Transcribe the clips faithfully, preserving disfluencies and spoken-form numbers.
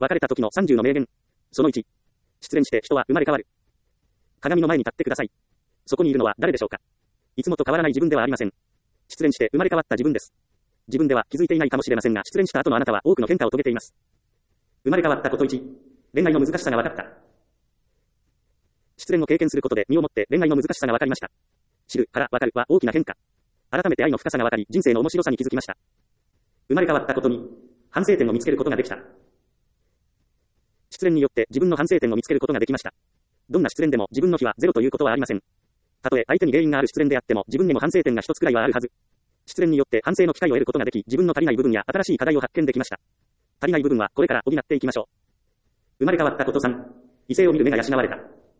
別れた時のさんじゅうの名言。そのいち。失恋して人は生まれ変わる。鏡の前に立ってください。そこにいるのは誰でしょうか。いつもと変わらない自分ではありません。失恋して生まれ変わった自分です。自分では気づいていないかもしれませんが、失恋した後のあなたは多くの変化を遂げています。生まれ変わったこといち。恋愛の難しさが分かった。失恋を経験することで身をもって恋愛の難しさが分かりました。知るから分かるは大きな変化。改めて愛の深さが分かり、人生の面白さに気づきました。生まれ変わったことに、反省点を見つけることができた。失恋によって自分の反省点を見つけることができました。どんな失恋でも自分の非はゼロということはありません。たとえ相手に原因がある失恋であっても自分にも反省点が一つくらいはあるはず。失恋によって反省の機会を得ることができ、自分の足りない部分や新しい課題を発見できました。足りない部分はこれから補っていきましょう。生まれ変わったことさん、異性を見る目が養われた。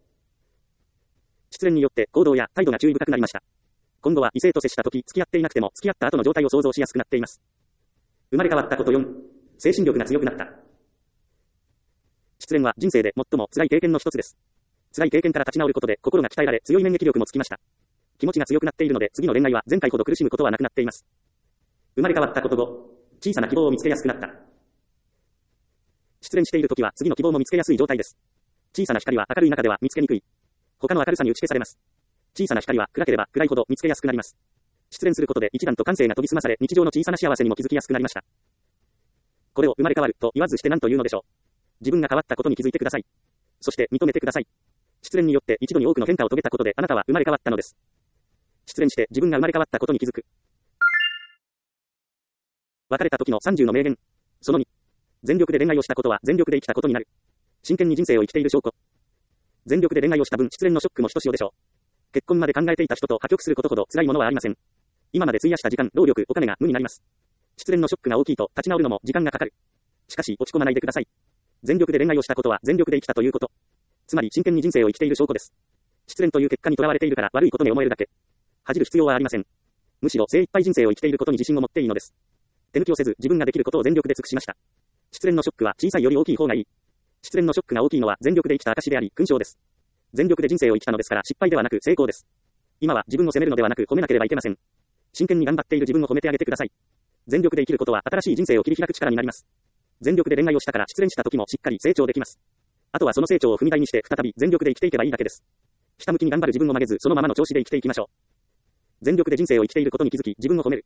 失恋によって行動や態度が注意深くなりました。今後は異性と接したとき、付き合っていなくても付き合った後の状態を想像しやすくなっています。生まれ変わったことよん、精神力が強くなった。失恋は人生で最も辛い経験の一つです。辛い経験から立ち直ることで心が鍛えられ、強い免疫力もつきました。気持ちが強くなっているので、次の恋愛は前回ほど苦しむことはなくなっています。生まれ変わったことご、小さな希望を見つけやすくなった。失恋しているときは次の希望も見つけやすい状態です。小さな光は明るい中では見つけにくい。他の明るさに打ち消されます。小さな光は暗ければ暗いほど見つけやすくなります。失恋することで一段と感性が研ぎ澄まされ、日常の小さな幸せにも気づきやすくなりました。これを生まれ変わると言わずして何と言うのでしょう。自分が変わったことに気づいてください。そして認めてください。失恋によって一度に多くの変化を遂げたことであなたは生まれ変わったのです。失恋して自分が生まれ変わったことに気づく。別れた時のさんじゅうの名言。そのに。全力で恋愛をしたことは全力で生きたことになる。真剣に人生を生きている証拠。全力で恋愛をした分、失恋のショックもひとしおでしょう。結婚まで考えていた人と破局することほど辛いものはありません。今まで費やした時間、労力、お金が無になります。失恋のショックが大きいと立ち直るのも時間がかかる。しかし落ち込まないでください。全力で恋愛をしたことは全力で生きたということ。つまり真剣に人生を生きている証拠です。失恋という結果にとらわれているから悪いことに思えるだけ。恥じる必要はありません。むしろ精一杯人生を生きていることに自信を持っていいのです。手抜きをせず自分ができることを全力で尽くしました。失恋のショックは小さいより大きい方がいい。失恋のショックが大きいのは全力で生きた証であり勲章です。全力で人生を生きたのですから失敗ではなく成功です。今は自分を責めるのではなく褒めなければいけません。真剣に頑張っている自分を褒めてあげてください。全力で生きることは新しい人生を切り開く力になります。全力で恋愛をしたから失恋した時もしっかり成長できます。あとはその成長を踏み台にして再び全力で生きていけばいいだけです。ひたむきに頑張る自分を曲げずそのままの調子で生きていきましょう。全力で人生を生きていることに気づき自分を褒める。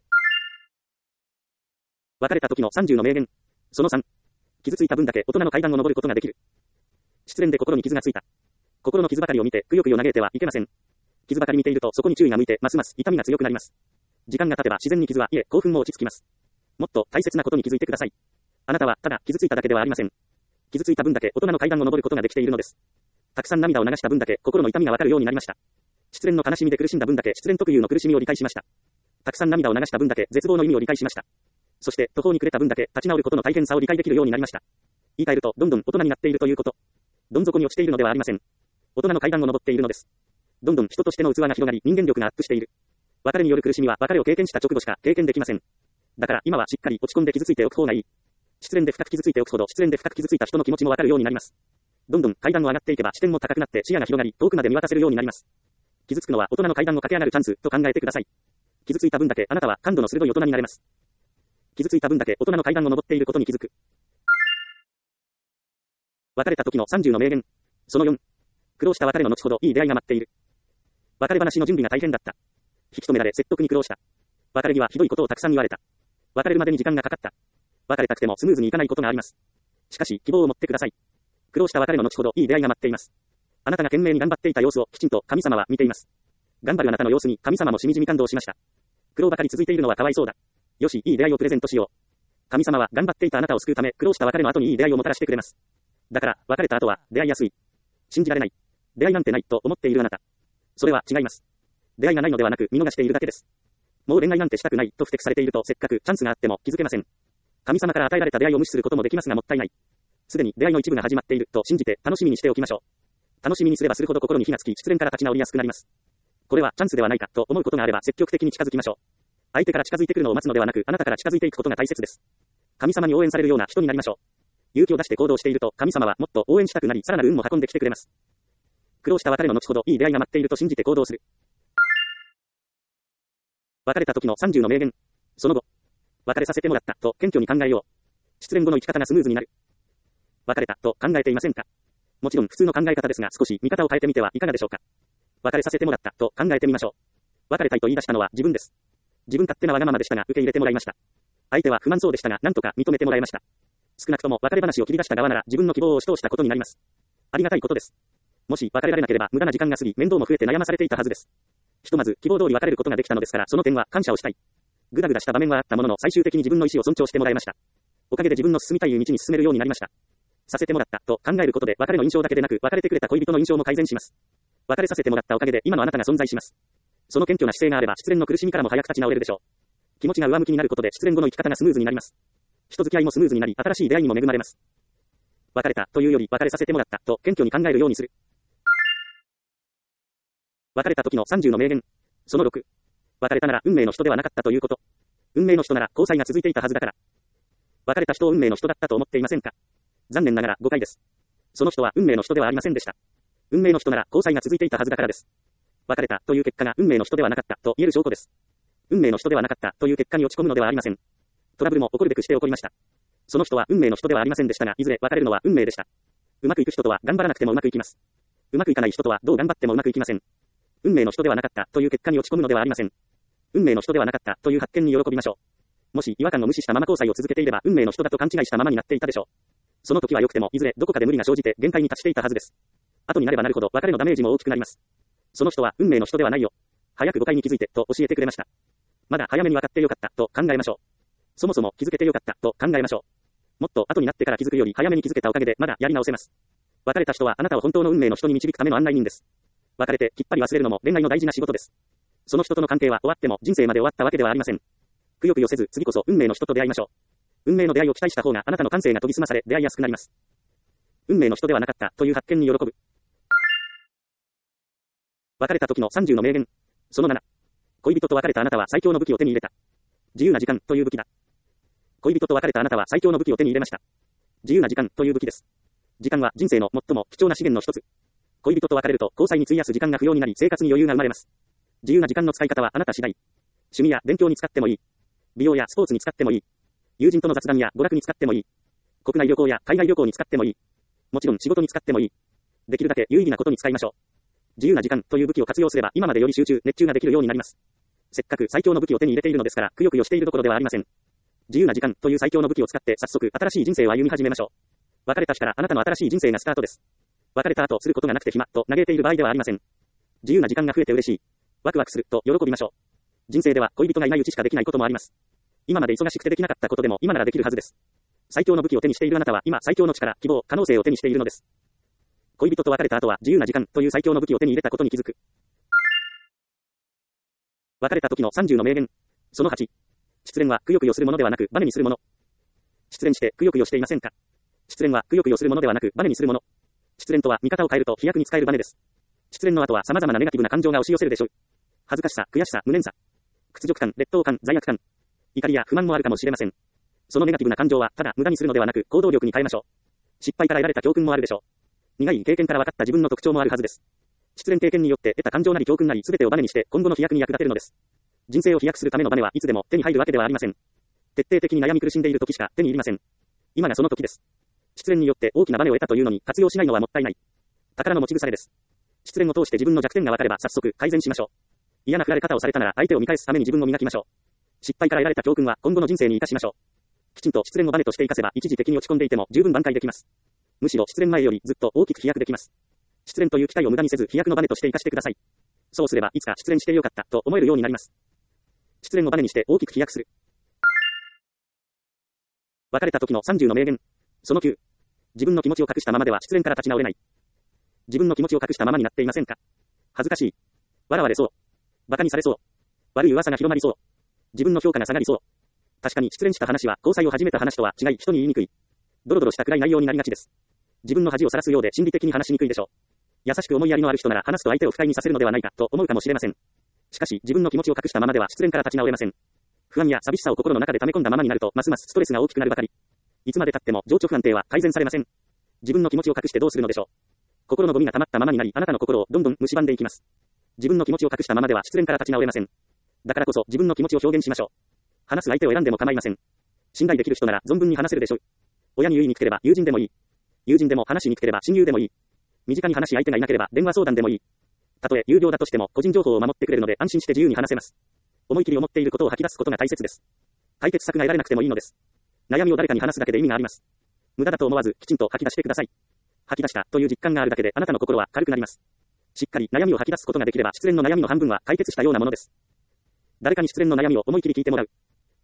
別れた時のさんじゅうの名言。そのさん。傷ついた分だけ大人の階段を登ることができる。失恋で心に傷がついた。心の傷ばかりを見てくよくよ嘆いてはいけません。傷ばかり見ているとそこに注意が向いてますます痛みが強くなります。時間が経てば自然に傷はいえ興奮も落ち着きます。もっと大切なことに気づいてください。あなたはただ傷ついただけではありません。傷ついた分だけ大人の階段を登ることができているのです。たくさん涙を流した分だけ心の痛みがわかるようになりました。失恋の悲しみで苦しんだ分だけ失恋特有の苦しみを理解しました。たくさん涙を流した分だけ絶望の意味を理解しました。そして途方に暮れた分だけ立ち直ることの大変さを理解できるようになりました。言い換えるとどんどん大人になっているということ。どん底に落ちているのではありません。大人の階段を登っているのです。どんどん人としての器が広がり人間力がアップしている。別れによる苦しみは別れを経験した直後しか経験できません。だから今はしっかり落ち込んで傷ついておく方がいい。失恋で深く傷ついておくほど失恋で深く傷ついた人の気持ちもわかるようになります。どんどん階段を上がっていけば視点も高くなって視野が広がり遠くまで見渡せるようになります。傷つくのは大人の階段を駆け上がるチャンスと考えてください。傷ついた分だけあなたは感度の鋭い大人になれます。傷ついた分だけ大人の階段を登っていることに気づく。別れた時のさんじゅうの名言。そのよん。苦労した別れの後ほどいい出会いが待っている。別れ話の準備が大変だった。引き止められ説得に苦労した。別れ際ひどいことをたくさん言われた。別れるまでに時間がかかった。別れたくてもスムーズにいかないことがあります。しかし希望を持ってください。苦労した別れの後ほどいい出会いが待っています。あなたが懸命に頑張っていた様子をきちんと神様は見ています。頑張るあなたの様子に神様もしみじみ感動しました。苦労ばかり続いているのはかわいそうだ。よし、いい出会いをプレゼントしよう。神様は頑張っていたあなたを救うため苦労した別れの後にいい出会いをもたらしてくれます。だから別れた後は出会いやすい。信じられない。出会いなんてないと思っているあなた。それは違います。出会いがないのではなく見逃しているだけです。もう恋愛なんてしたくないと不適されているとせっかくチャンスがあっても気づけません。神様から与えられた出会いを無視することもできますがもったいない。すでに出会いの一部が始まっていると信じて楽しみにしておきましょう。楽しみにすればするほど心に火がつき失恋から立ち直りやすくなります。これはチャンスではないかと思うことがあれば積極的に近づきましょう。相手から近づいてくるのを待つのではなくあなたから近づいていくことが大切です。神様に応援されるような人になりましょう。勇気を出して行動していると神様はもっと応援したくなりさらなる運も運んできてくれます。苦労した別れの後ほどいい出会いが待っていると信じて行動する。別れた時のさんじゅうの名言。その後、別れさせてもらったと謙虚に考えよう。失恋後の生き方がスムーズになる。 別れた、と考えていませんか？もちろん普通の考え方ですが少し見方を変えてみてはいかがでしょうか。別れさせてもらった、と考えてみましょう。別れたいと言い出したのは自分です。自分勝手なわがままでしたが受け入れてもらいました。相手は不満そうでしたが何とか認めてもらいました。少なくとも別れ話を切り出した側なら自分の希望を押し通したことになります。ありがたいことです。もし別れられなければ無駄な時間が過ぎ面倒も増えて悩まされていたはずです。ひとまず希望通り別れることができたのですからその点は感謝をしたい。ぐだぐだした場面はあったものの最終的に自分の意思を尊重してもらいました。おかげで自分の進みたい道に進めるようになりました。させてもらったと考えることで別れの印象だけでなく別れてくれた恋人の印象も改善します。別れさせてもらったおかげで今のあなたが存在します。その謙虚な姿勢があれば失恋の苦しみからも早く立ち直れるでしょう。気持ちが上向きになることで失恋後の生き方がスムーズになります。人付き合いもスムーズになり新しい出会いにも恵まれます。別れたというより別れさせてもらったと謙虚に考えるようにする。別れた時のさんじゅうの名言。そのろく。別れたなら運命の人ではなかったということ。運命の人なら交際が続いていたはずだから。別れた人を運命の人だったと思っていませんか？残念ながら誤解です。その人は運命の人ではありませんでした。運命の人なら交際が続いていたはずだからです。別れたという結果が運命の人ではなかったと言える証拠です。運命の人ではなかったという結果に落ち込むのではありません。トラブルも起こるべくして起こりました。その人は運命の人ではありませんでしたが、いずれ別れるのは運命でした。うまくいく人とは頑張らなくてもうまくいきます。うまくいかない人とはどう頑張ってもうまくいきません。運命の人ではなかったという結果に落ち込むのではありません。運命の人ではなかったという発見に喜びましょう。もし違和感を無視したまま交際を続けていれば運命の人だと勘違いしたままになっていたでしょう。その時は良くてもいずれどこかで無理が生じて限界に達していたはずです。後になればなるほど別れのダメージも大きくなります。その人は運命の人ではないよ。早く誤解に気づいてと教えてくれました。まだ早めに分かってよかったと考えましょう。そもそも気づけてよかったと考えましょう。もっと後になってから気づくより早めに気づけたおかげでまだやり直せます。別れた人はあなたを本当の運命の人に導くための案内人です。別れてきっぱり忘れるのも恋愛の大事な仕事です。その人との関係は終わっても人生まで終わったわけではありません。くよくよせず次こそ運命の人と出会いましょう。運命の出会いを期待した方があなたの感性が研ぎ澄まされ出会いやすくなります。運命の人ではなかったという発見に喜ぶ。別れた時のさんじゅうの名言。そのなな。恋人と別れたあなたは最強の武器を手に入れた。自由な時間という武器だ。恋人と別れたあなたは最強の武器を手に入れました。自由な時間という武器です。時間は人生の最も貴重な資源の一つ。恋人と別れると交際に費やす時間が不要になり生活に余裕が生まれます。自由な時間の使い方はあなた次第。趣味や勉強に使ってもいい。美容やスポーツに使ってもいい。友人との雑談や娯楽に使ってもいい。国内旅行や海外旅行に使ってもいい。もちろん仕事に使ってもいい。できるだけ有意義なことに使いましょう。自由な時間という武器を活用すれば今までより集中、熱中ができるようになります。せっかく最強の武器を手に入れているのですから、くよくよしているどころではありません。自由な時間という最強の武器を使って早速新しい人生を歩み始めましょう。別れた日からあなたの新しい人生がスタートです。別れた後することがなくて暇と嘆いている場合ではありません。自由な時間が増えて嬉しい。ワクワクすると喜びましょう。人生では恋人がいないうちしかできないこともあります。今まで忙しくてできなかったことでも今ならできるはずです。最強の武器を手にしているあなたは今最強の力、希望、可能性を手にしているのです。恋人と別れた後は自由な時間という最強の武器を手に入れたことに気づく。別れた時のさんじゅうの名言。そのはち。失恋はくよくよするものではなくバネにするもの。失恋してくよくよしていませんか？失恋はくよくよするものではなくバネにするもの。失恋とは見方を変えると飛躍に使えるバネです。失恋の後は様々なネガティブな感情が押し寄せるでしょう。恥ずかしさ、悔しさ、無念さ、屈辱感、劣等感、罪悪感、怒りや不満もあるかもしれません。そのネガティブな感情はただ無駄にするのではなく行動力に変えましょう。失敗から得られた教訓もあるでしょう。苦い経験から分かった自分の特徴もあるはずです。失恋経験によって得た感情なり教訓なり全てをバネにして今後の飛躍に役立てるのです。人生を飛躍するためのバネはいつでも手に入るわけではありません。徹底的に悩み苦しんでいる時しか手に入りません。今がその時です。失恋によって大きなバネを得たというのに活用しないのはもったいない。宝の持ち腐れです。失恋を通して自分の弱点が分かれば早速改善しましょう。嫌な振られ方をされたなら相手を見返すために自分を磨きましょう。失敗から得られた教訓は今後の人生に生かしましょう。きちんと失恋をバネとして生かせば一時的に落ち込んでいても十分挽回できます。むしろ失恋前よりずっと大きく飛躍できます。失恋という機会を無駄にせず飛躍のバネとして生かしてください。そうすればいつか失恋してよかったと思えるようになります。失恋をバネにして大きく飛躍する。別れた時のさんじゅうの名言。そのきゅう。自分の気持ちを隠したままでは失恋から立ち直れない。自分の気持ちを隠したままになっていませんか？恥ずかしい。笑われそう。馬鹿にされそう。悪い噂が広まりそう。自分の評価が下がりそう。確かに失恋した話は交際を始めた話とは違い人に言いにくい。ドロドロした暗い内容になりがちです。自分の恥をさらすようで心理的に話しにくいでしょう。優しく思いやりのある人なら話すと相手を不快にさせるのではないかと思うかもしれません。しかし自分の気持ちを隠したままでは失恋から立ち直れません。不安や寂しさを心の中で溜め込んだままになるとますますストレスが大きくなるばかり。いつまで経っても情緒不安定は改善されません。自分の気持ちを隠してどうするのでしょう。心のゴミが溜まったままになりあなたの心をどんどん蝕んでいきます。自分の気持ちを隠したままでは失恋から立ち直れません。だからこそ自分の気持ちを表現しましょう。話す相手を選んでも構いません。信頼できる人なら存分に話せるでしょう。親に言いにくければ友人でもいい。 友人でも話しにくければ親友でもいい。身近に話し相手がいなければ電話相談でもいい。たとえ有料だとしても個人情報を守ってくれるので安心して自由に話せます。思い切り思っていることを吐き出すことが大切です。解決策が得られなくてもいいのです。悩みを誰かに話すだけで意味があります。無駄だと思わずきちんと吐き出してください。吐き出したという実感があるだけであなたの心は軽くなります。しっかり悩みを吐き出すことができれば失恋の悩みの半分は解決したようなものです。誰かに失恋の悩みを思い切り聞いてもらう。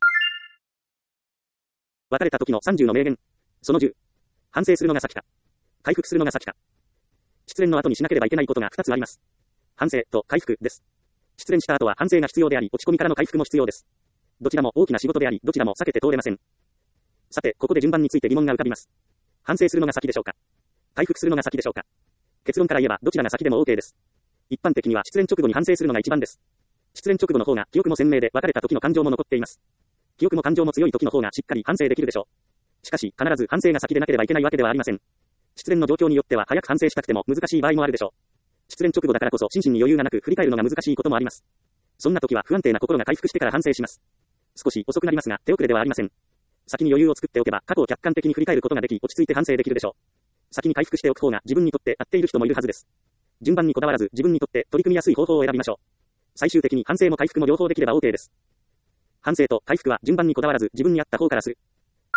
別れた時のさんじゅうの名言。そのじゅう。反省するのが先か。回復するのが先か。失恋の後にしなければいけないことがふたつあります。反省と回復です。失恋した後は反省が必要であり、落ち込みからの回復も必要です。どちらも大きな仕事であり、どちらも避けて通れません。さて、ここで順番について疑問が浮かびます。反省するのが先でしょうか。回復するのが先でしょうか。結論から言えばどちらが先でも OK です。一般的には失恋直後に反省するのが一番です。失恋直後の方が記憶も鮮明で別れた時の感情も残っています。記憶も感情も強い時の方がしっかり反省できるでしょう。しかし、必ず反省が先でなければいけないわけではありません。失恋の状況によっては早く反省したくても難しい場合もあるでしょう。失恋直後だからこそ心身に余裕がなく振り返るのが難しいこともあります。そんな時は不安定な心が回復してから反省します。少し遅くなりますが手遅れではありません。先に余裕を作っておけば過去を客観的に振り返ることができ落ち着いて反省できるでしょう。先に回復しておく方が自分にとって合っている人もいるはずです。順番にこだわらず自分にとって取り組みやすい方法を選びましょう。最終的に反省も回復も両方できれば OK です。反省と回復は順番にこだわらず自分に合った方からする。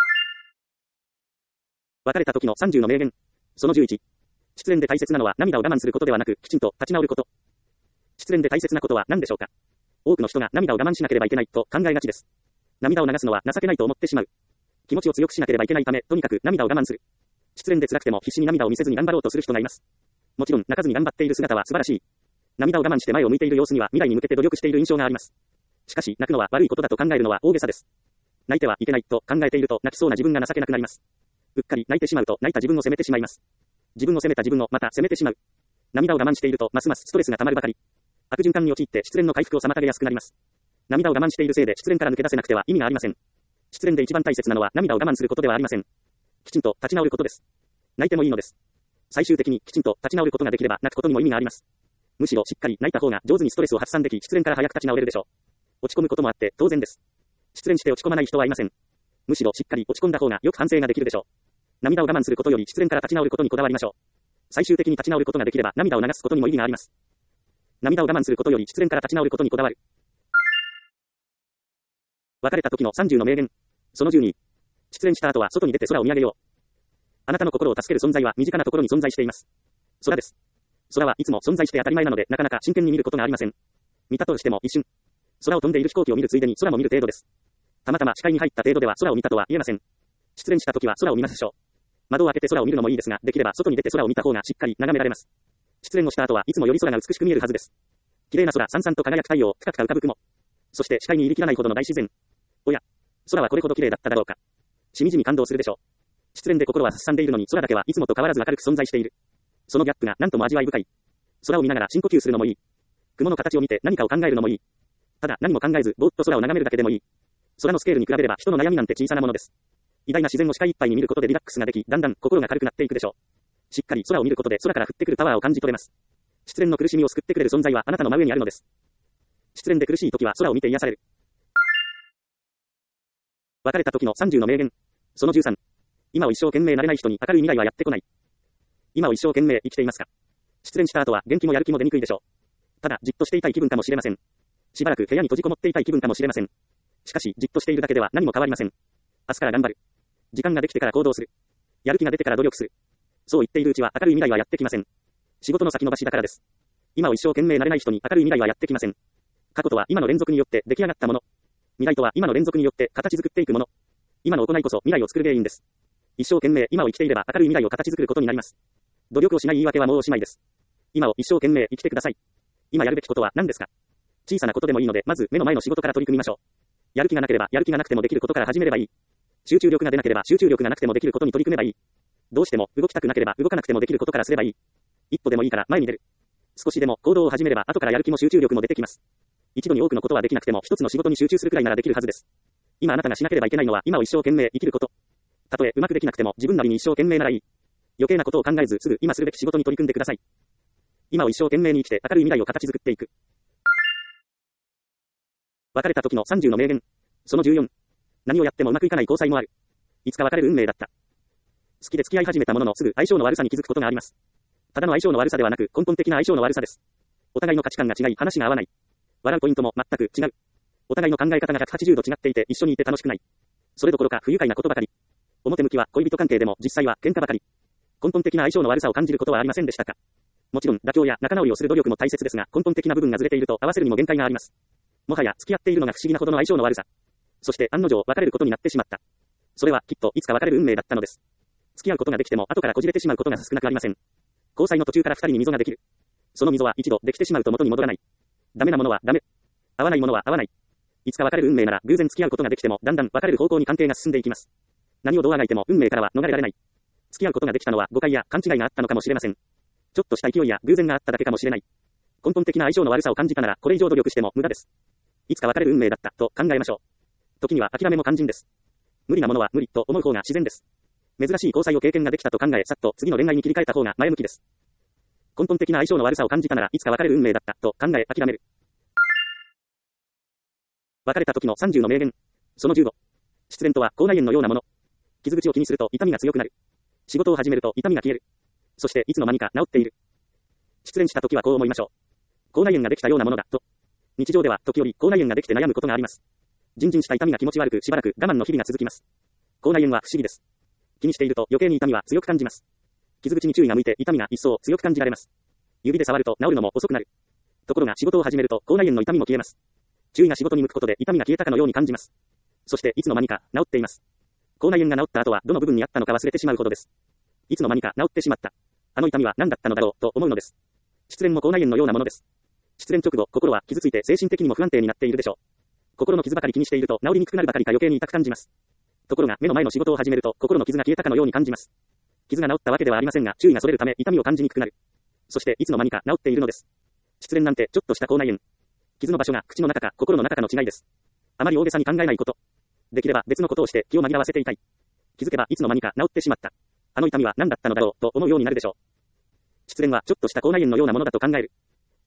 別れた時のさんじゅうの名言。そのじゅういち。失恋で大切なのは涙を我慢することではなくきちんと立ち直ること。失恋で大切なことは何でしょうか。多くの人が涙を我慢しなければいけないと考えがちです。涙を流すのは情けないと思ってしまう。気持ちを強くしなければいけないため、とにかく涙を我慢する。失恋で辛くても必死に涙を見せずに頑張ろうとする人がいます。もちろん泣かずに頑張っている姿は素晴らしい。涙を我慢して前を向いている様子には未来に向けて努力している印象があります。しかし泣くのは悪いことだと考えるのは大げさです。泣いてはいけないと考えていると泣きそうな自分が情けなくなります。うっかり泣いてしまうと泣いた自分を責めてしまいます。自分を責めた自分をまた責めてしまう。涙を我慢しているとますますストレスが溜まるばかり。悪循環に陥って失恋の回復を妨げやすくなります。涙を我慢しているせいで失恋から抜け出せなくては意味がありません。失恋で一番大切なのは涙を我慢することではありません。きちんと立ち直ることです。泣いてもいいのです。最終的にきちんと立ち直ることができれば泣くことにも意味があります。むしろしっかり泣いた方が上手にストレスを発散でき失恋から早く立ち直れるでしょう。落ち込むこともあって当然です。失恋して落ち込まない人はいません。むしろしっかり落ち込んだ方がよく反省ができるでしょう。涙を我慢することより失恋から立ち直ることにこだわりましょう。最終的に立ち直ることができれば涙を流すことにも意義があります。涙を我慢することより失恋から立ち直ることにこだわる。別れた時のさんじゅうの名言。そのじゅうに。失恋した後は外に出て空を見上げよう。あなたの心を助ける存在は身近なところに存在しています。空です。空はいつも存在して当たり前なのでなかなか真剣に見ることがありません。見たとしても一瞬。空を飛んでいる飛行機を見るついでに空も見る程度です。たまたま視界に入った程度では空を見たとは言えません。失恋した時は空を見ましょう。窓を開けて空を見るのもいいですが、できれば外に出て空を見た方がしっかり眺められます。失恋をした後はいつもより空が美しく見えるはずです。綺麗な空、さんさんと輝く太陽、ぷかぷか浮かぶ雲。そして視界に入りきらないほどの大自然。おや、空はこれほど綺麗だっただろうか。しみじみ感動するでしょう。失恋で心はすさんでいるのに空だけはいつもと変わらず明るく存在している。そのギャップがなんとも味わい深い。空を見ながら深呼吸するのもいい。雲の形を見て何かを考えるのもいい。ただ何も考えずぼーっと空を眺めるだけでもいい。空のスケールに比べれば人の悩みなんて小さなものです。偉大な自然を視界いっぱいに見ることでリラックスができ、だんだん心が軽くなっていくでしょう。しっかり空を見ることで空から降ってくるパワーを感じ取れます。失恋の苦しみを救ってくれる存在はあなたの真上にあるのです。失恋で苦しい時は空を見て癒される。別れた時のさんじゅうの名言。そのじゅうさん。今を一生懸命なれない人に明るい未来はやってこない。今を一生懸命生きていますか。失恋した後は元気もやる気も出にくいでしょう。ただじっとしていたい気分かもしれません。しばらく部屋に閉じこもっていたい気分かもしれません。しかしじっとしているだけでは何も変わりません。明日から頑張る。時間ができてから行動する。やる気が出てから努力する。そう言っているうちは明るい未来はやってきません。仕事の先延ばしだからです。今を一生懸命なれない人に明るい未来はやってきません。過去とは今の連続によって出来上がったもの。未来とは今の連続によって形作っていくもの。今の行いこそ未来を作る原因です。一生懸命今を生きていれば明るい未来を形作ることになります。努力をしない言い訳はもうおしまいです。今を一生懸命生きてください。今やるべきことは何ですか。小さなことでもいいのでまず目の前の仕事から取り組みましょう。やる気がなければやる気がなくてもできることから始めればいい。集中力が出なければ集中力がなくてもできることに取り組めばいい。どうしても動きたくなければ動かなくてもできることからすればいい。一歩でもいいから前に出る。少しでも行動を始めれば後からやる気も集中力も出てきます。一度に多くのことはできなくても一つの仕事に集中するくらいならできるはずです。今あなたがしなければいけないのは今を一生懸命生きること。たとえうまくできなくても自分なりに一生懸命ならいい。余計なことを考えずすぐ今するべき仕事に取り組んでください。今を一生懸命に生きて明るい未来を形作っていく。別れた時のさんじゅうの名言。そのじゅうよん。何をやってもうまくいかない交際もある。いつか別れる運命だった。 好きで付き合い始めたもののすぐ相性の悪さに気づくことがあります。ただの相性の悪さではなく根本的な相性の悪さです。お互いの価値観が違い話が合わない。笑うポイントも全く違う。お互いの考え方がひゃくはちじゅうど違っていて一緒にいて楽しくない。それどころか不愉快なことばかり。表向きは恋人関係でも実際は喧嘩ばかり。根本的な相性の悪さを感じることはありませんでしたか？もちろん妥協や仲直りをする努力も大切ですが、根本的な部分がずれていると合わせるにも限界があります。もはや付き合っているのが不思議なほどの相性の悪さ。そして案の定別れることになってしまった。それはきっといつか別れる運命だったのです。付き合うことができても後からこじれてしまうことが少なくありません。交際の途中から二人に溝ができる。その溝は一度できてしまうと元に戻らない。ダメなものはダメ。合わないものは合わない。いつか別れる運命なら偶然付き合うことができてもだんだん別れる方向に関係が進んでいきます。何をどうあがいても運命からは逃れられない。付き合うことができたのは誤解や勘違いがあったのかもしれません。ちょっとした勢いや偶然があっただけかもしれない。根本的な相性の悪さを感じたならこれ以上努力しても無駄です。いつか別れる運命だったと考えましょう。時には諦めも肝心です。無理なものは無理と思う方が自然です。珍しい交際を経験ができたと考えさっと次の恋愛に切り替えた方が前向きです。根本的な相性の悪さを感じたならいつか別れる運命だったと考え諦める。別れた時のさんじゅうの名言。そのじゅうご。失恋とは口内炎のようなもの。傷口を気にすると痛みが強くなる。仕事を始めると痛みが消える。そしていつの間にか治っている。失恋した時はこう思いましょう。口内炎ができたようなものだと。日常では時折口内炎ができて悩むことがあります。じんじんした痛みが気持ち悪くしばらく我慢の日々が続きます。口内炎は不思議です。気にしていると余計に痛みは強く感じます。傷口に注意が向いて痛みが一層強く感じられます。指で触ると治るのも遅くなる。ところが仕事を始めると口内炎の痛みも消えます。注意が仕事に向くことで痛みが消えたかのように感じます。そしていつの間にか治っています。口内炎が治った後はどの部分にあったのか忘れてしまうほどです。いつの間にか治ってしまった。あの痛みは何だったのだろうと思うのです。失恋も口内炎のようなものです。失恋直後、心は傷ついて精神的にも不安定になっているでしょう。心の傷ばかり気にしていると治りにくくなるばかりか余計に痛く感じます。ところが目の前の仕事を始めると心の傷が消えたかのように感じます。傷が治ったわけではありませんが注意がそれるため痛みを感じにくくなる。そしていつの間にか治っているのです。失恋なんてちょっとした口内炎。傷の場所が口の中か心の中かの違いです。あまり大げさに考えないこと。できれば別のことをして気を紛らわせていたい。気づけばいつの間にか治ってしまった。あの痛みは何だったのだろうと思うようになるでしょう。失恋はちょっとした口内炎のようなものだと考える。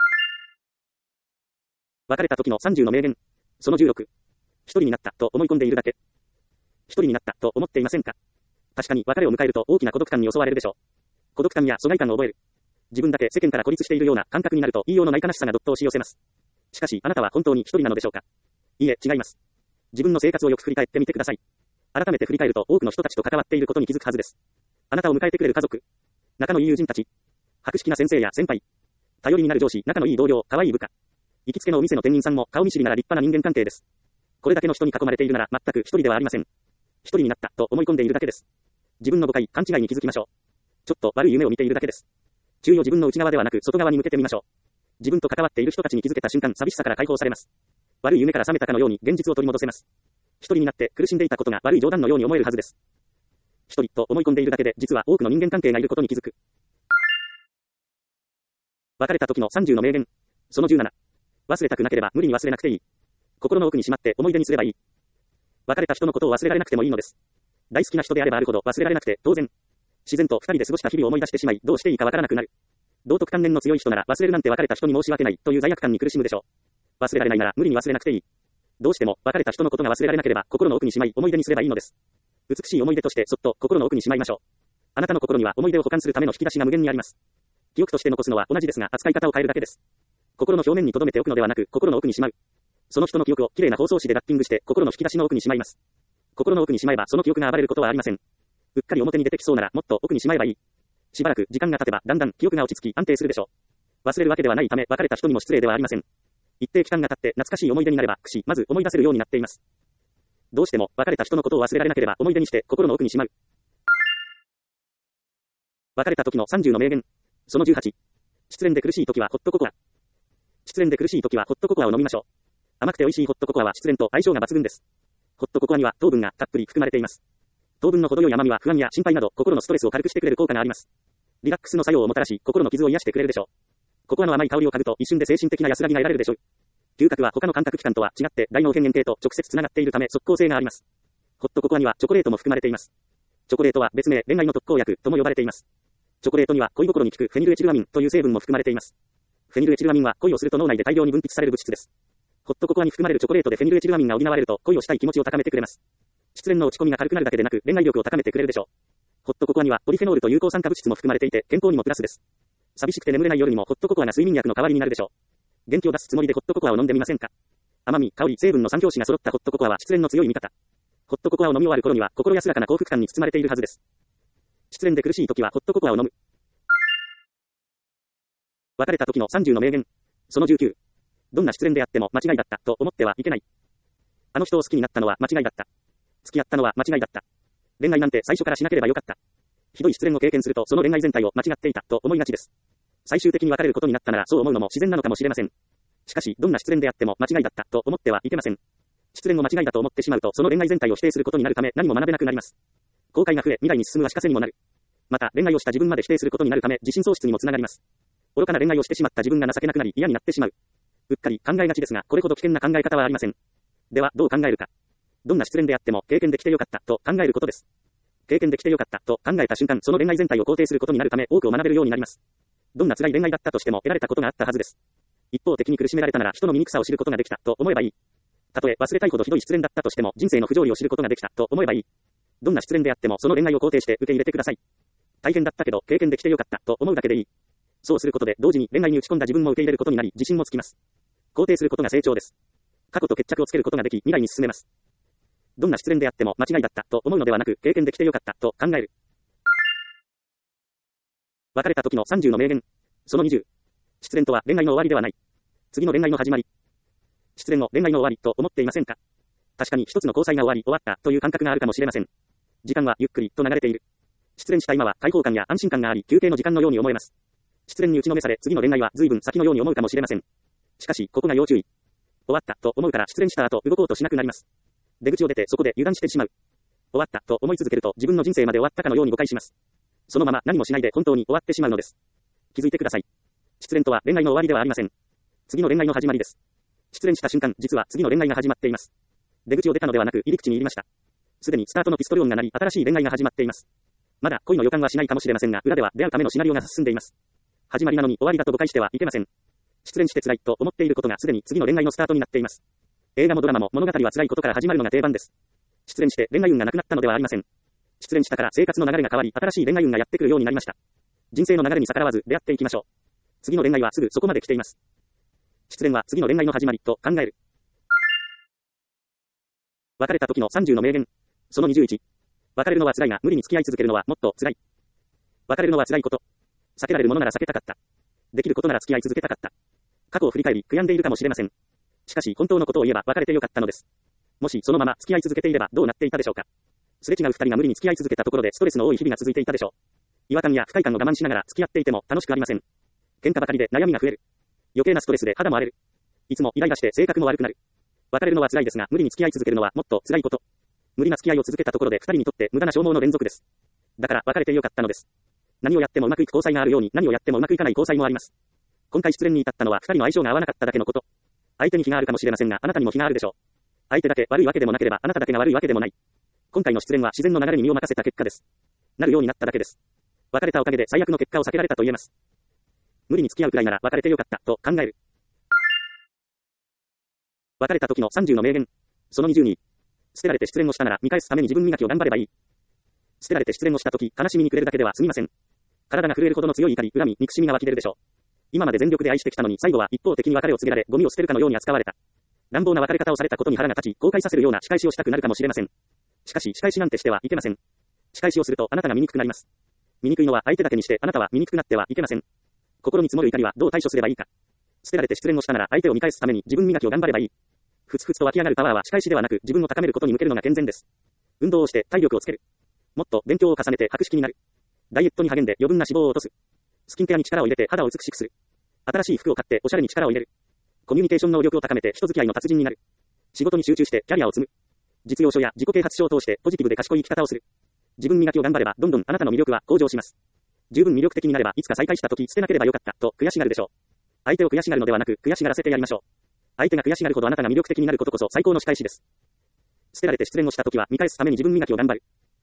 別れた時のさんじゅうの名言。そのじゅうろく。一人になったと思い込んでいるだけ。一人になったと思っていませんか？確かに別れを迎えると大きな孤独感に襲われるでしょう。孤独感や疎外感を覚える。自分だけ世間から孤立しているような感覚になると言いようのない悲しさがどっと押し寄せます。しかしあなたは本当に一人なのでしょうか？いいえ、違います。自分の生活をよく振り返ってみてください。改めて振り返ると多くの人たちと関わっていることに気づくはずです。あなたを迎えてくれる家族、仲のいい友人たち、博識な先生や先輩、頼りになる上司、仲のいい同僚、可愛い部下、行きつけのお店の店員さんも顔見知りなら立派な人間関係です。これだけの人に囲まれているなら全く一人ではありません。一人になったと思い込んでいるだけです。自分の誤解、勘違いに気づきましょう。ちょっと悪い夢を見ているだけです。注意を自分の内側ではなく外側に向けてみましょう。自分と関わっている人たちに気づけた瞬間、寂しさから解放されます。悪い夢から覚めたかのように現実を取り戻せます。一人になって苦しんでいたことが悪い冗談のように思えるはずです。一人と思い込んでいるだけで実は多くの人間関係がいることに気づく。別れた時のさんじゅうの名言。そのじゅうなな。忘れたくなければ無理に忘れなくていい。心の奥にしまって思い出にすればいい。別れた人のことを忘れられなくてもいいのです。大好きな人であればあるほど忘れられなくて当然。自然と二人で過ごした日々を思い出してしまい、どうしていいかわからなくなる。道徳観念の強い人なら忘れるなんて別れた人に申し訳ないという罪悪感に苦しむでしょう。忘れられないなら無理に忘れなくていい。どうしても別れた人のことが忘れられなければ心の奥にしまい思い出にすればいいのです。美しい思い出としてそっと心の奥にしまいましょう。あなたの心には思い出を保管するための引き出しが無限にあります。記憶として残すのは同じですが扱い方を変えるだけです。心の表面に留めておくのではなく心の奥にしまう。その人の記憶をきれいな包装紙でラッピングして心の引き出しの奥にしまいます。心の奥にしまえばその記憶が暴れることはありません。うっかり表に出てきそうならもっと奥にしまえばいい。しばらく時間が経てばだんだん記憶が落ち着き安定するでしょう。忘れるわけではないため別れた人にも失礼ではありません。一定期間が経って懐かしい思い出になれば、くし、まず思い出せるようになっています。どうしても別れた人のことを忘れられなければ思い出にして心の奥にしまう。別れた時のさんじゅうの名言。そのじゅうはち。失恋で苦しい時はホットココア。失恋で苦しい時はホットココアを飲みましょう。甘くて美味しいホットココアは失恋と相性が抜群です。ホットココアには糖分がたっぷり含まれています。糖分の程よい甘みは不安や心配など心のストレスを軽くしてくれる効果があります。リラックスの作用をもたらし、心の傷を癒してくれるでしょう。ココアの甘い香りを嗅ぐと一瞬で精神的な安らぎが得られるでしょう。嗅覚は他の感覚器官とは違って大脳辺縁系と直接つながっているため即効性があります。ホットココアにはチョコレートも含まれています。チョコレートは別名恋愛の特効薬とも呼ばれています。チョコレートには恋心に効くフェニルエチルアミンという成分も含まれています。フェニルエチルアミンは恋をすると脳内で大量に分泌される物質です。ホットココアに含まれるチョコレートでフェニルエチルアミンが補われると恋をしたい気持ちを高めてくれます。失恋の落ち込みが軽くなるだけでなく恋愛力を高めてくれるでしょう。 ホットココアにはポリフェノールと有効酸化物質も含まれていて健康にもプラスです。寂しくて眠れない夜にもホットココアが睡眠薬の代わりになるでしょう。元気を出すつもりでホットココアを飲んでみませんか。甘み、香り、成分の三拍子が揃ったホットココアは失恋の強い味方。ホットココアを飲み終わる頃には心安らかな幸福感に包まれているはずです。失恋で苦しい時はホットココアを飲む。別れた時のさんじゅうの名言。そのじゅうきゅう。どんな失恋であっても間違いだったと思ってはいけない。あの人を好きになったのは間違いだった。付き合ったのは間違いだった。恋愛なんて最初からしなければよかった。ひどい失恋を経験するとその恋愛全体を間違っていたと思いがちです。最終的に別れることになったならそう思うのも自然なのかもしれません。しかし、どんな失恋であっても間違いだったと思ってはいけません。失恋を間違いだと思ってしまうとその恋愛全体を否定することになるため何も学べなくなります。後悔が増え未来に進む足かせにもなる。また、恋愛をした自分まで否定することになるため自信喪失にもつながります。愚かな恋愛をしてしまった自分が情けなくなり嫌になってしまう。うっかり考えがちですが、これほど危険な考え方はありません。では、どう考えるか。どんな失恋であっても経験できてよかったと考えることです。経験できてよかったと考えた瞬間、その恋愛全体を肯定することになるため多くを学べるようになります。どんな辛い恋愛だったとしても得られたことがあったはずです。一方的に苦しめられたなら人の醜さを知ることができたと思えばいい。たとえ忘れたいほどひどい失恋だったとしても人生の不条理を知ることができたと思えばいい。どんな失恋であってもその恋愛を肯定して受け入れてください。大変だったけど経験できてよかったと思うだけでいい。そうすることで同時に恋愛に打ち込んだ自分も受け入れることになり自信もつきます。肯定することが成長です。過去と決着をつけることができ未来に進めます。どんな失恋であっても間違いだったと思うのではなく経験できてよかったと考える。別れた時のさんじゅうの名言。そのにじゅう。失恋とは恋愛の終わりではない。次の恋愛の始まり。失恋を恋愛の終わりと思っていませんか。確かに一つの交際が終わり終わったという感覚があるかもしれません。時間はゆっくりと流れている。失恋した今は開放感や安心感があり休憩の時間のように思えます。失恋に打ちのめされ次の恋愛は随分先のように思うかもしれません。しかしここが要注意。終わったと思うから失恋した後動こうとしなくなります。出口を出てそこで油断してしまう。終わったと思い続けると自分の人生まで終わったかのように誤解します。そのまま何もしないで本当に終わってしまうのです。気づいてください。失恋とは恋愛の終わりではありません。次の恋愛の始まりです。失恋した瞬間、実は次の恋愛が始まっています。出口を出たのではなく入り口に入りました。すでにスタートのピストル音が鳴り、新しい恋愛が始まっています。まだ恋の予感はしないかもしれませんが、裏では出会うためのシナリオが進んでいます。始まりなのに終わりだと誤解してはいけません。失恋して辛いと思っていることがすでに次の恋愛のスタートになっています。映画もドラマも物語は辛いことから始まるのが定番です。失恋して恋愛運がなくなったのではありません。失恋したから生活の流れが変わり、新しい恋愛運がやってくるようになりました。人生の流れに逆らわず出会っていきましょう。次の恋愛はすぐそこまで来ています。失恋は次の恋愛の始まりと考える。別れた時のさんじゅうの名言。そのにじゅういち。別れるのは辛いが無理に付き合い続けるのはもっと辛い。別れるのは辛いこと。避けられるものなら避けたかった。できることなら付き合い続けたかった。過去を振り返り悔やんでいるかもしれません。しかし本当のことを言えば別れてよかったのです。もしそのまま付き合い続けていればどうなっていたでしょうか。すれ違う二人が無理に付き合い続けたところでストレスの多い日々が続いていたでしょう。違和感や不快感を我慢しながら付き合っていても楽しくありません。喧嘩ばかりで悩みが増える。余計なストレスで肌も荒れる。いつもイライラして性格も悪くなる。別れるのは辛いですが無理に付き合い続けるのはもっと辛いこと。無理な付き合いを続けたところで二人にとって無駄な消耗の連続です。だから別れてよかったのです。何をやってもうまくいく交際があるように何をやってもうまくいかない交際もあります。今回失恋に至ったのは二人の相性が合わなかっただけのこと。相手に非があるかもしれませんがあなたにも非があるでしょう。相手だけ悪いわけでもなければあなただけが悪いわけでもない。今回の失恋は自然の流れに身を任せた結果です。なるようになっただけです。別れたおかげで最悪の結果を避けられたと言えます。無理に付き合うくらいなら別れてよかったと考える。別れた時のさんじゅうの名言。そのにじゅうに。捨てられて失恋をしたなら見返すために自分磨きを頑張ればいい。捨てられて失恋をした時悲しみに暮れるだけでは済みません。体が震えるほどの強い怒り、恨み、憎しみが湧き出るでしょう。今まで全力で愛してきたのに最後は一方的に別れを告げられゴミを捨てるかのように扱われた。乱暴な別れ方をされたことに腹が立ち後悔させるような仕返しをしたくなるかもしれません。しかし仕返しなんてしてはいけません。仕返しをするとあなたが醜くなります。醜いのは相手だけにしてあなたは醜くなってはいけません。心に積もる怒りはどう対処すればいいか。捨てられて失恋をしたなら相手を見返すために自分磨きを頑張ればいい。ふつふつと湧き上がるパワーは仕返しではなく自分を高めることに向けるのが健全です。運動をして体力をつける。もっと勉強を重ねて博識になる。ダイエットに励んで余分な脂肪を落とす。スキンケアに力を入れて肌を美しくする。新しい服を買っておしゃれに力を入れる。コミュニケーション能力を高めて人付き合いの達人になる。仕事に集中してキャリアを積む。実用書や自己啓発書を通してポジティブで賢い生き方をする。自分磨きを頑張ればどんどんあなたの魅力は向上します。十分魅力的になればいつか再会した時捨てなければよかったと悔しがるでしょう。相手を悔しがるのではなく悔しがらせてやりましょう。相手が悔しがるほどあなたが魅力的になることこそ最高の仕返しです。捨てられて失恋をした時は見返すために自分磨きを頑張る。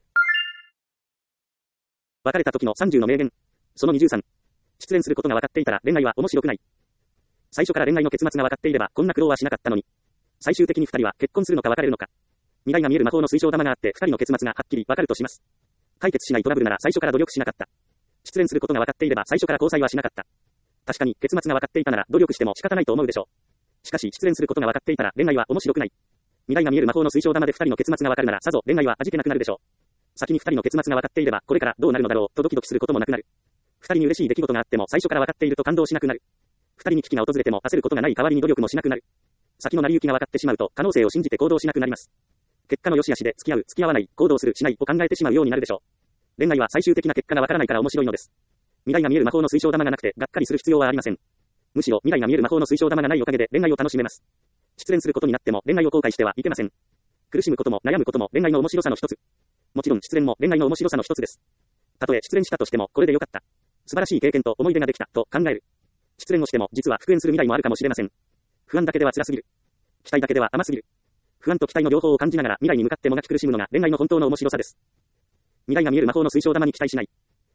別れた時のさんじゅうの名言。そのにじゅうさん。失恋することが分かっていたら恋愛は面白くない。最初から恋愛の結末が分かっていればこんな苦労はしなかったのに。最終的に二人は結婚するのか別れるのか。未来が見える魔法の水晶玉があって二人の結末がはっきり分かるとします。 解決しないトラブルなら最初から努力しなかった。失恋することが分かっていれば最初から交際はしなかった。確かに結末が分かっていたなら努力しても仕方ないと思うでしょう。しかし失恋することが分かっていたら恋愛は面白くない。未来が見える魔法の水晶玉で二人の結末が分かるならさぞ恋愛は味気なくなるでしょう。先に二人の結末が分かっていればこれからどうなるのだろうとドキドキすることもなくなる。二人に嬉しい出来事があっても最初から分かっていると感動しなくなる。二人に危機が訪れても焦ることがない代わりに努力もしなくなる。先の成り行きが分かってしまうと可能性を信じて行動しなくなります。結果の良し悪しで付き合う、付き合わない、行動する、しないを考えてしまうようになるでしょう。恋愛は最終的な結果が分からないから面白いのです。未来が見える魔法の水晶玉がなくてがっかりする必要はありません。むしろ未来が見える魔法の水晶玉がないおかげで恋愛を楽しめます。失恋することになっても恋愛を後悔してはいけません。苦しむことも悩むことも恋愛の面白さの一つ。もちろん失恋も恋愛の面白さの一つです。たとえ失恋したとしてもこれでよかった。素晴らしい経験と思い出ができたと考える。失恋をしても実は復縁する未来もあるかもしれません。不安だけでは辛すぎる。期待だけでは甘すぎる。不安と期待の両方を感じながら未来に向かってもがき苦しむのが恋愛の本当の面白さです。未来が見える魔法の水晶玉に期待しない。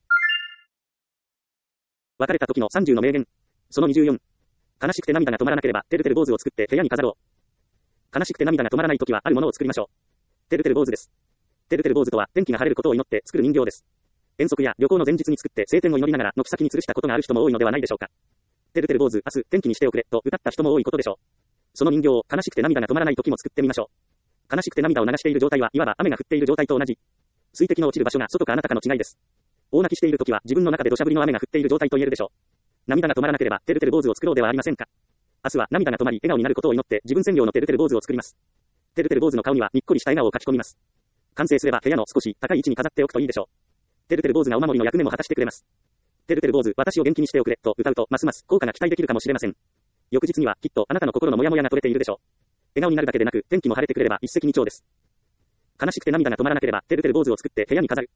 別れた時のさんじゅうの名言。そのにじゅうよん。悲しくて涙が止まらなければ、てるてる坊主を作って部屋に飾ろう。悲しくて涙が止まらない時はあるものを作りましょう。てるてる坊主です。てるてる坊主とは天気が晴れることを祈って作る人形です。遠足や旅行の前日に作って晴天を祈りながら軒先に吊るしたことがある人も多いのではないでしょうか。てるてる坊主、明日天気にしておくれと歌った人も多いことでしょう。その人形を悲しくて涙が止まらない時も作ってみましょう。悲しくて涙を流している状態はいわば雨が降っている状態と同じ。水滴の落ちる場所が外かあなたかの違いです。大泣きしている時は自分の中で土砂降りの雨が降っている状態と言えるでしょう。涙が止まらなければてるてる坊主を作ろうではありませんか。明日は涙が止まり笑顔になることを祈って自分専用のてるてる坊主を作ります。てるてる坊主の顔にはにっこりした笑顔を書き込みます。完成すれば部屋の少し高い位置に飾っておくといいでしょう。てるてる坊主がお守りの役目も果たしてくれます。てるてる坊主、私を元気にしておくれと歌うとますます効果が期待できるかもしれません。翌日にはきっとあなたの心のモヤモヤが取れているでしょう。笑顔になるだけでなく天気も晴れてくれれば一石二鳥です。悲しくて涙が止まらなければてるてる坊主を作って部屋に飾る。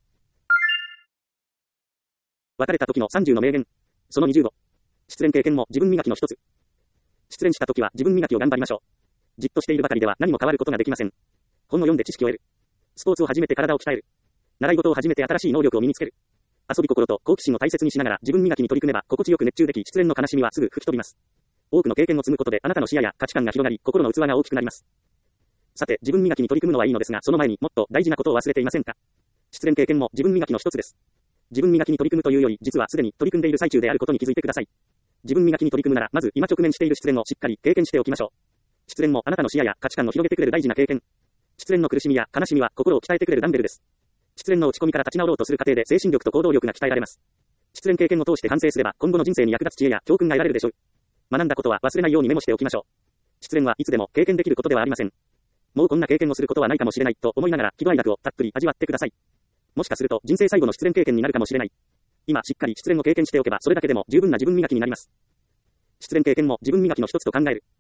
別れた時のさんじゅうの名言。そのにじゅうご。失恋経験も自分磨きの一つ。失恋した時は自分磨きを頑張りましょう。じっとしているばかりでは何も変わることができません。本を読んで知識を得る。スポーツを始めて体を鍛える。習い事を始めて新しい能力を身につける。遊び心と好奇心を大切にしながら自分磨きに取り組めば心地よく熱中でき失恋の悲しみはすぐ吹き飛びます。多くの経験を積むことであなたの視野や価値観が広がり心の器が大きくなります。さて自分磨きに取り組むのはいいのですがその前にもっと大事なことを忘れていませんか。失恋経験も自分磨きの一つです。自分磨きに取り組むというより実はすでに取り組んでいる最中であることに気づいてください。自分磨きに取り組むならまず今直面している失恋をしっかり経験しておきましょう。失恋もあなたの視野や価値観を広げてくれる大事な経験。失恋の苦しみや悲しみは心を鍛えてくれるダンベルです。失恋の落ち込みから立ち直ろうとする過程で精神力と行動力が鍛えられます。失恋経験を通して反省すれば今後の人生に役立つ知恵や教訓が得られるでしょう。学んだことは忘れないようにメモしておきましょう。失恋はいつでも経験できることではありません。もうこんな経験をすることはないかもしれないと思いながら喜怒哀楽をたっぷり味わってください。もしかすると人生最後の失恋経験になるかもしれない。今しっかり失恋を経験しておけばそれだけでも十分な自分磨きになります。失恋経験も自分磨きの一つと考える。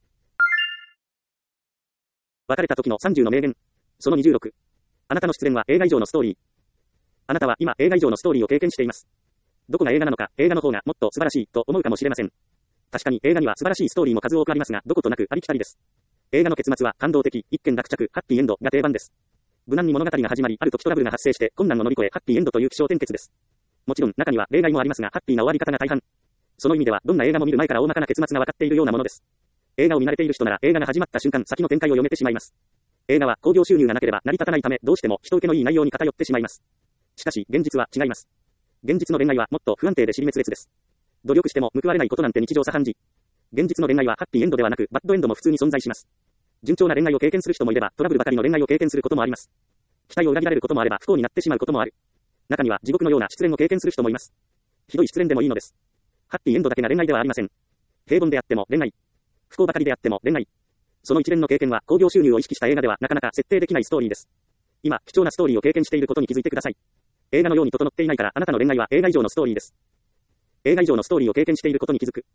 別れた時のさんじゅうの名言。そのにじゅうろく。あなたの失恋は映画以上のストーリー。あなたは今映画以上のストーリーを経験しています。どこが映画なのか、映画の方がもっと素晴らしいと思うかもしれません。確かに映画には素晴らしいストーリーも数多くありますが、どことなくありきたりです。映画の結末は感動的、一見落着、ハッピーエンドが定番です。無難に物語が始まり、ある時トラブルが発生して困難を乗り越え、ハッピーエンドという起承転結です。もちろん中には例外もありますが、ハッピーな終わり方が大半。その意味ではどんな映画も見る前から大まかな結末が分かっているようなものです。映画を見慣れている人なら映画が始まった瞬間、先の展開を読めてしまいます。映画は興行収入がなければ成り立たないため、どうしても人受けのいい内容に偏ってしまいます。しかし現実は違います。現実の恋愛はもっと不安定で尻滅裂です。努力しても報われないことなんて日常茶飯事。現実の恋愛はハッピーエンドではなくバッドエンドも普通に存在します。順調な恋愛を経験する人もいればトラブルばかりの恋愛を経験することもあります。期待を裏切られることもあれば不幸になってしまうこともある。中には地獄のような失恋を経験する人もいます。ひどい失恋でもいいのです。ハッピーエンドだけが恋愛ではありません。平凡であっても恋愛。不幸ばかりであっても恋愛。その一連の経験は興行収入を意識した映画ではなかなか設定できないストーリーです。今、貴重なストーリーを経験していることに気づいてください。映画のように整っていないからあなたの恋愛は映画以上のストーリーです。映画以上のストーリーを経験していることに気づく。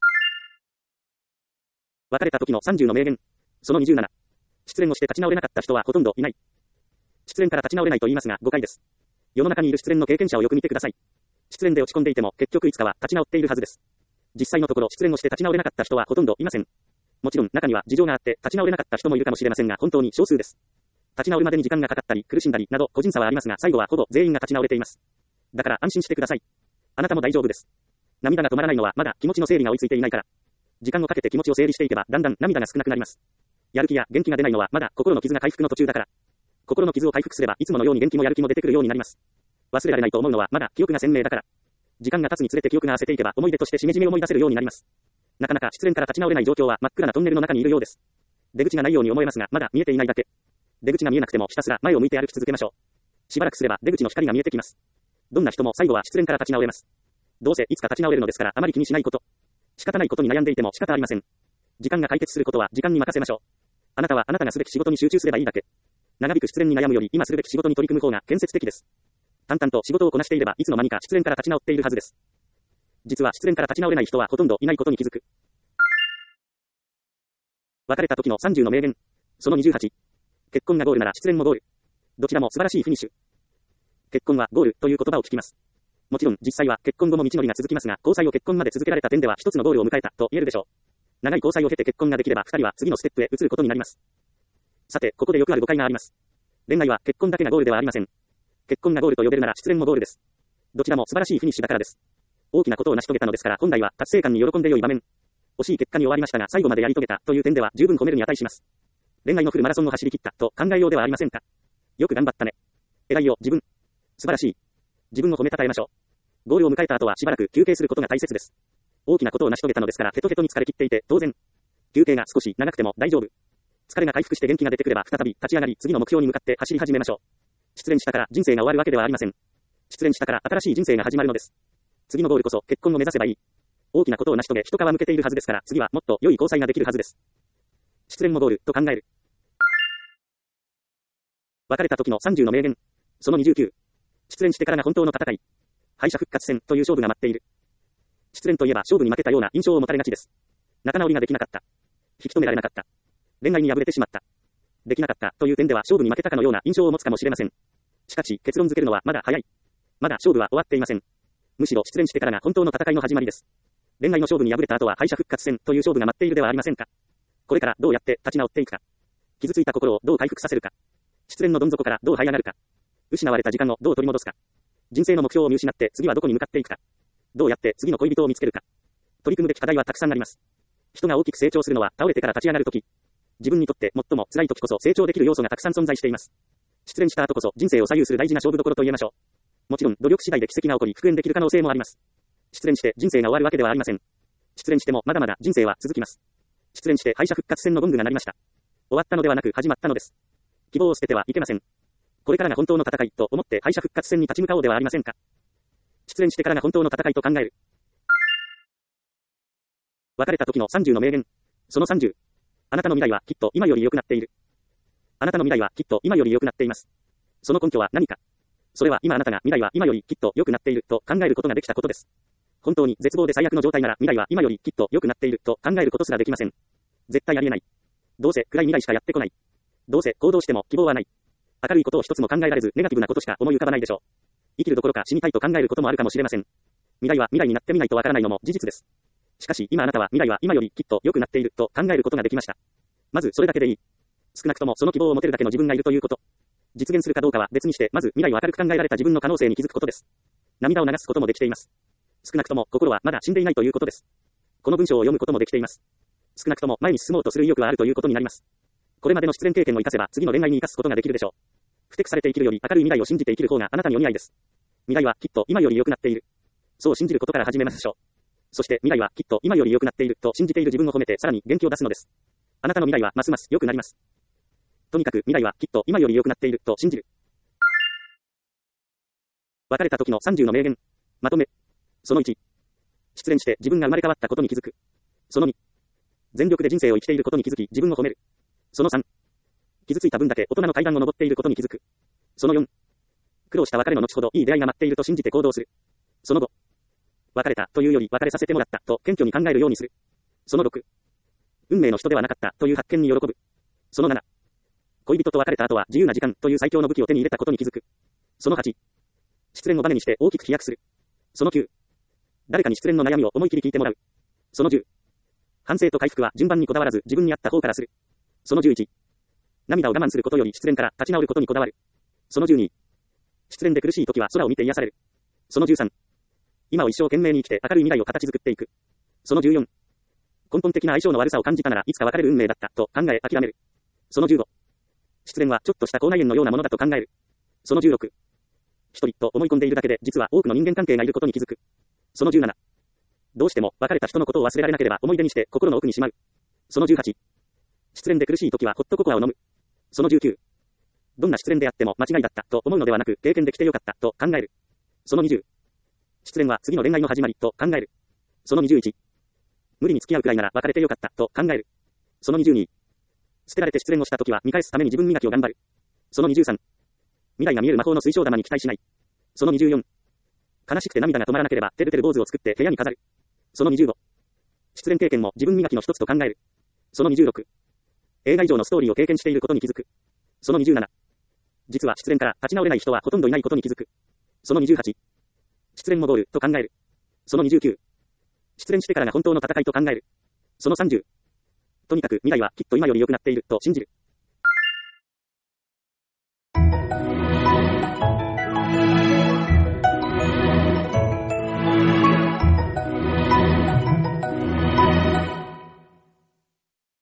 別れた時のさんじゅうの名言。そのにじゅうなな。失恋をして立ち直れなかった人はほとんどいない。失恋から立ち直れないと言いますが誤解です。世の中にいる失恋の経験者をよく見てください。失恋で落ち込んでいても結局いつかは立ち直っているはずです。実際のところ失恋をして立ち直れなかった人はほとんどいません。もちろん中には事情があって立ち直れなかった人もいるかもしれませんが本当に少数です。立ち直るまでに時間がかかったり苦しんだりなど個人差はありますが最後はほぼ全員が立ち直れています。だから安心してください。あなたも大丈夫です。涙が止まらないのはまだ気持ちの整理が追いついていないから。時間をかけて気持ちを整理していけばだんだん涙が少なくなります。やる気や元気が出ないのはまだ心の傷が回復の途中だから。心の傷を回復すればいつものように元気もやる気も出てくるようになります。 忘れられないと思うのはまだ記憶が鮮明だから。時間が経つにつれて記憶が焦っていけば思い出としてしめじめ思い出せるようになります。なかなか失恋から立ち直れない状況は真っ暗なトンネルの中にいるようです。出口がないように思えますが、まだ見えていないだけ。出口が見えなくてもひたすら前を向いて歩き続けましょう。しばらくすれば出口の光が見えてきます。どんな人も最後は失恋から立ち直れます。どうせいつか立ち直れるのですからあまり気にしないこと。仕方ないことに悩んでいても仕方ありません。時間が解決することは時間に任せましょう。あなたはあなたがすべき仕事に集中すればいいだけ。長引く失恋に悩むより今するべき仕事に取り組む方が建設的です。淡々と仕事をこなしていればいつの間にか失恋から立ち直っているはずです。実は失恋から立ち直れない人はほとんどいないことに気づく。別れた時のさんじゅうの名言。そのにじゅうはち。結婚がゴールなら失恋もゴール。どちらも素晴らしいフィニッシュ。結婚はゴールという言葉を聞きます。もちろん実際は結婚後も道のりが続きますが、交際を結婚まで続けられた点では一つのゴールを迎えたと言えるでしょう。長い交際を経て結婚ができれば二人は次のステップへ移ることになります。さて、ここでよくある誤解があります。恋愛は結婚だけがゴールではありません。結婚がゴールと呼べるなら失恋もゴールです。どちらも素晴らしいフィニッシュだからです。大きなことを成し遂げたのですから本来は達成感に喜んで良い場面。惜しい結果に終わりましたが最後までやり遂げたという点では十分褒めるに値します。恋愛のフルマラソンを走り切ったと考えようではありませんか。よく頑張ったね。偉いよ、自分。素晴らしい。自分を褒めたたえましょう。ゴールを迎えた後はしばらく休憩することが大切です。大きなことを成し遂げたのですからヘトヘトに疲れ切っていて当然。休憩が少し長くても大丈夫。疲れが回復して元気が出てくれば再び立ち上がり次の目標に向かって走り始めましょう。失恋したから人生が終わるわけではありません。失恋したから新しい人生が始まるのです。次のゴールこそ結婚を目指せばいい。大きなことを成し遂げ一皮向けているはずですから次はもっと良い交際ができるはずです。失恋もゴールと考える。別れた時のさんじゅうの名言。そのにじゅうきゅう。失恋してからが本当の戦い。敗者復活戦という勝負が待っている。失恋といえば勝負に負けたような印象を持たれがちです。仲直りができなかった。引き止められなかった。恋愛に敗れてしまった。できなかったという点では勝負に負けたかのような印象を持つかもしれません。しかし結論付けるのはまだ早い。まだ勝負は終わっていません。むしろ失恋してからが本当の戦いの始まりです。恋愛の勝負に敗れた後は敗者復活戦という勝負が待っているではありませんか。これからどうやって立ち直っていくか。傷ついた心をどう回復させるか。失恋のどん底からどう這い上がるか。失われた時間をどう取り戻すか。人生の目標を見失って次はどこに向かっていくか。どうやって次の恋人を見つけるか。取り組むべき課題はたくさんあります。人が大きく成長するのは倒れてから立ち上がるとき。自分にとって最も辛いときこそ成長できる要素がたくさん存在しています。失恋した後こそ人生を左右する大事な勝負どころと言えましょう。もちろん努力次第で奇跡が起こり復縁できる可能性もあります。失恋して人生が終わるわけではありません。失恋してもまだまだ人生は続きます。失恋して敗者復活戦のゴングが鳴りました。終わったのではなく始まったのです。希望を捨ててはいけません。これからが本当の戦いと思って敗者復活戦に立ち向かおうではありませんか。失恋してからが本当の戦いと考える。別れた時のさんじゅうの名言。そのさんじゅう。あなたの未来はきっと今より良くなっている。あなたの未来はきっと今より良くなっています。その根拠は何か。それは今あなたが未来は今よりきっと良くなっていると考えることができたことです。本当に絶望で最悪の状態なら未来は今よりきっと良くなっていると考えることすらできません。絶対ありえない。どうせ暗い未来しかやってこない。どうせ行動しても希望はない。明るいことを一つも考えられずネガティブなことしか思い浮かばないでしょう。生きるどころか死にたいと考えることもあるかもしれません。未来は未来になってみないとわからないのも事実です。しかし今あなたは未来は今よりきっと良くなっていると考えることができました。まずそれだけでいい。少なくともその希望を持てるだけの自分がいるということ。実現するかどうかは別にして、まず未来を明るく考えられた自分の可能性に気づくことです。涙を流すこともできています。少なくとも心はまだ死んでいないということです。この文章を読むこともできています。少なくとも前に進もうとする意欲はあるということになります。これまでの失恋経験を生かせば次の恋愛に生かすことができるでしょう。不適されて生きるより明るい未来を信じて生きる方があなたにお似合いです。未来はきっと今より良くなっている。そう信じることから始めましょう。そして未来はきっと今より良くなっていると信じている自分を褒めてさらに元気を出すのです。あなたの未来はますます良くなります。とにかく未来はきっと今より良くなっていると信じる。別れた時のさんじゅうの名言。まとめ。そのいち。失恋して自分が生まれ変わったことに気づく。そのに。全力で人生を生きていることに気づき自分を褒める。そのさん。傷ついた分だけ大人の階段を登っていることに気づく。そのよん。苦労した別れの後ほどいい出会いが待っていると信じて行動する。そのご。別れたというより別れさせてもらったと謙虚に考えるようにする。そのろく。運命の人ではなかったという発見に喜ぶ。そのなな。恋人と別れた後は自由な時間という最強の武器を手に入れたことに気づく。そのはち。失恋をバネにして大きく飛躍する。そのきゅう。誰かに失恋の悩みを思い切り聞いてもらう。そのじゅう。反省と回復は順番にこだわらず自分に合った方からする。そのじゅういち。涙を我慢することより失恋から立ち直ることにこだわる。そのじゅうに。失恋で苦しい時は空を見て癒される。そのじゅうさん。今を一生懸命に生きて明るい未来を形作っていく。そのじゅうよん。根本的な相性の悪さを感じたならいつか別れる運命だったと考え諦める。そのじゅうご。失恋はちょっとした口内炎のようなものだと考える。そのじゅうろく。 一人と思い込んでいるだけで実は多くの人間関係がいることに気づく。そのじゅうなな。どうしても別れた人のことを忘れられなければ思い出にして心の奥にしまう。そのじゅうはち。失恋で苦しい時はホットココアを飲む。そのじゅうきゅう。どんな失恋であっても間違いだったと思うのではなく経験できてよかったと考える。そのにじゅう。失恋は次の恋愛の始まりと考える。そのにじゅういち。無理に付き合うくらいなら別れてよかったと考える。そのにじゅうに。捨てられて失恋をした時は見返すために自分磨きを頑張る。そのにじゅうさん。未来が見える魔法の水晶玉に期待しない。そのにじゅうよん。悲しくて涙が止まらなければてるてる坊主を作って部屋に飾る。そのにじゅうご。失恋経験も自分磨きの一つと考える。そのにじゅうろく。映画以上のストーリーを経験していることに気づく。そのにじゅうなな。実は失恋から立ち直れない人はほとんどいないことに気づく。そのにじゅうはち。失恋もゴールと考える。そのにじゅうきゅう。失恋してからが本当の戦いと考える。そのさんじゅう。とにかく未来はきっと今より良くなっていると信じる。